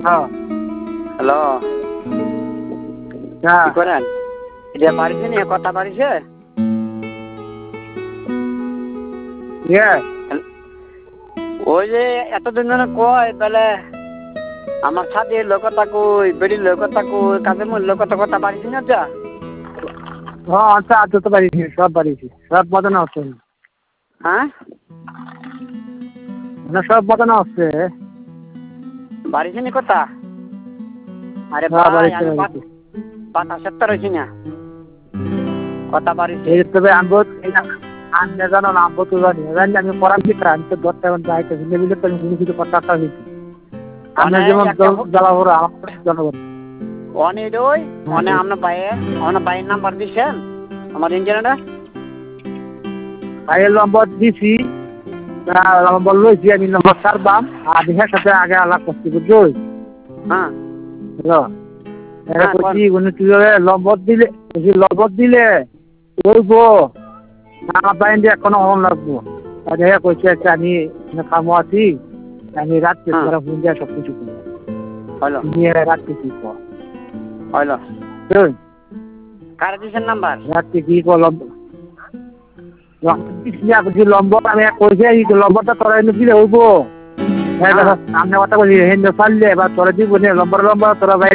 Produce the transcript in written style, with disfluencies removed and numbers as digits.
হ্যাঁ হ্যালো হ্যাঁ কি করেন এটা বাড়িছে নিয়ে কথা বাড়িছে ওই যে এতদিন ধরে কয় তাহলে আমার সাথে লোকতা কই বেড়ির লোকতা কই কাজের মূল লোকতা কথা বাড়িছে না যা হ্যাঁ আচ্ছা আচ্ছা তো বাড়িছি সব বাড়িছি সব বাজানো হচ্ছে হ্যাঁ মানে সব বাজানো হচ্ছে বাড়িছে নি কথা আরে হ্যাঁ ভাই বাড়িছে আমি বাড়িছে পাতা সত্তর হয়েছি না কথা বাড়িছে এই তবে আনবো আমি জানো না আনবো তো জানি আমি করার কি আমি তো 10টা এখন যাইতে ভিলে ভিলে তো আমি কিছু কথাটা হইছি আমি যেমন জ্বালা ভরা আমার জনগণ অনেক ওই অনেক আপনার ভাইয়ের নাম্বার দিচ্ছেন আমার ইঞ্জিনিয়ারটা ভাইয়ের নম্বর দিছি নম্বর লইছি আমি নম্বর ছাড়বাম আর দেখে সাথে আগে আলাপ করছি বুঝছো হ্যাঁ বলছি তুই নম্বর দিলে করবো না বাইন দিয়ে এখনো হন লাগবো দেখে কইছে আচ্ছা আমি খামো আছি আমি রাত্রে তোরা ফোন দিয়ে সব কিছু করি হলো নিয়ে রাত্রে কি কর হলো কারা দিচ্ছেন নাম্বার রাত্রে কি কর লম্বর আমি কইছে লম্বরটা তোরা এনে দিলে হইব সামনে কথা বলি হেন পারলে এবার তোরা দিব লম্বর তোরা